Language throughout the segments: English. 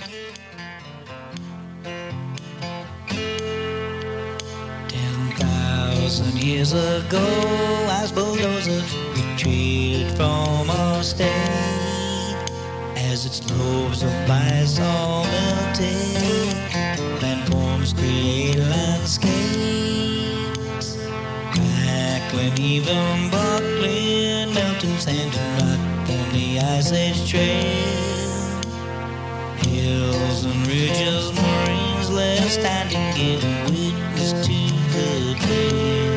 10,000 years ago, as bulldozers retreated from our state, as its lobes of basalt melted, landforms create landscapes, crackling, even buckling, melting sand and rock on the Ice Age trail. Hills and ridges, marines left standing, giving witness to the day.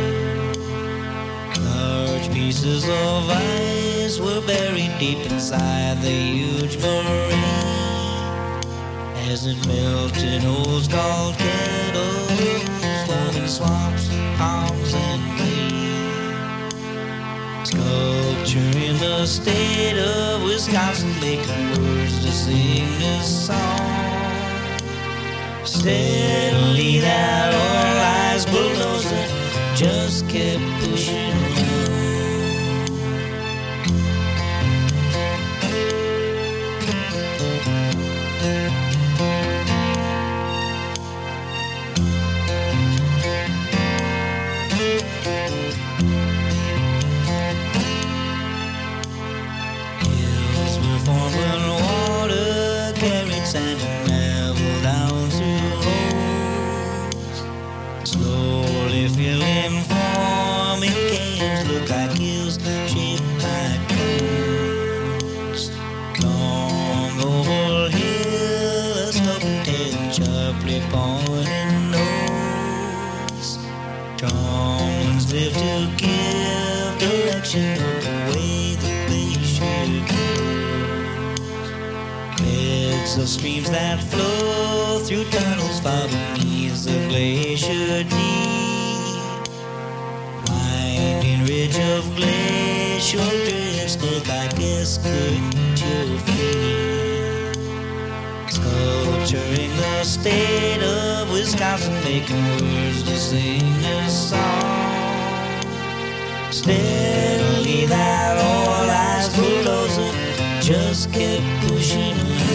Large pieces of ice were buried deep inside the huge moraine, as it melted, old skull kettles, floating swamps, palms, and plains. Sculpture in the state of Wisconsin, making words to sing this song. Steadily that all-eyes bulldozer just kept pushing on. Hills were formed when water carried sand and gravel down through holes, slowly filling, forming caves, look like hills shaped like cones. Long oval hill, a sloping tail, sharply pointing nose. Strong live to give direction of the way the glacier goes. Beds of streams that flow through tunnels far beneath the glacier deep. Winding ridge of glacial drifts look like escargot feet. Sculpturing the state of Wisconsin, making words to sing this song. Steadily that all-eyes bulldozer just kept pushing on.